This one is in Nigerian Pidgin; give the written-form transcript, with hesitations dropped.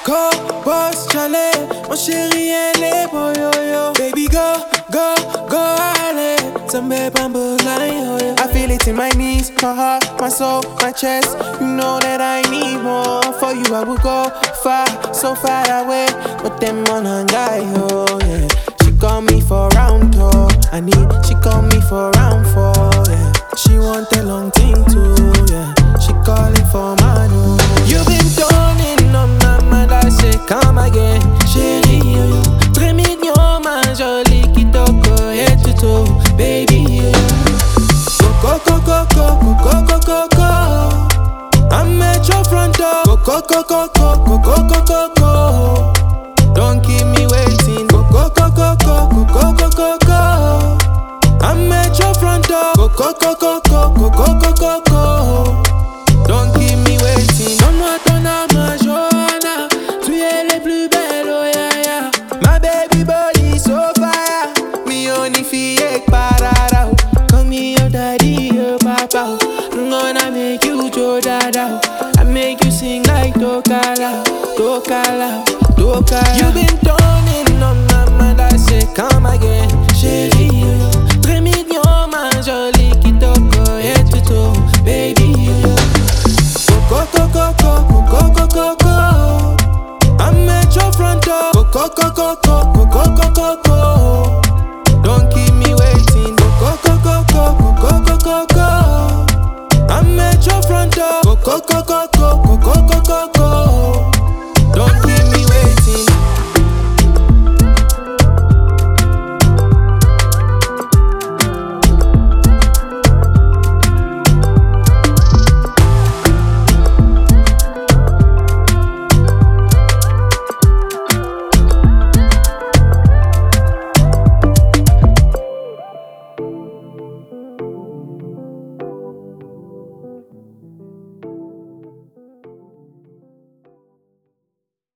Go, boss, chalet, mon chéri, elle est beau, yo, yo. Baby, go, go, go, allez. Some bamboo line, yo, yo. I feel it in my knees, my heart, my soul, my chest. You know that I need more. For you, I would go far, so far away. But them on a guy, yo, yeah. She call me for round tour. She call me for round four, yeah. She want a long thing too, yeah. She calling for my no. You been turning on my mind, I say come again. Chérie, yo, yo. Très mignon, ma jolie qui toko head to toe, baby, yo. Go, go, go, go, go, go, go, go, go. I'm at your front door. Go, go, go, go, go, go, go, go, go, go. Don't keep me waiting. Go, go, go, go, go, go, go, go, go, go. I'm at your front door. Go, go, go, go, go, go, go, go, go, go. Don't keep me waiting. Donne-moi ton âme, Johanna. Tu es les plus belles, oh yeah, yeah. My baby body so fire. Me only feel parada. Call me your daddy, your papa. I'm gonna make you Joe Dada. I make you sing like Tokala, Tokala, Tokala. You been turning on my mind, I say come again. Chérie, yo, yo. Très mignon, ma jolie qui toko head to toe, baby, yo, yo. Go, go, go, go, go, go, go, go, go. I'm at your front door. Go, go, go, go, go, go, go, go, go, go. Don't keep me waiting. Go, go, go, go, go, go, go, go, go, go. I'm at your front door. Go, go, go, go.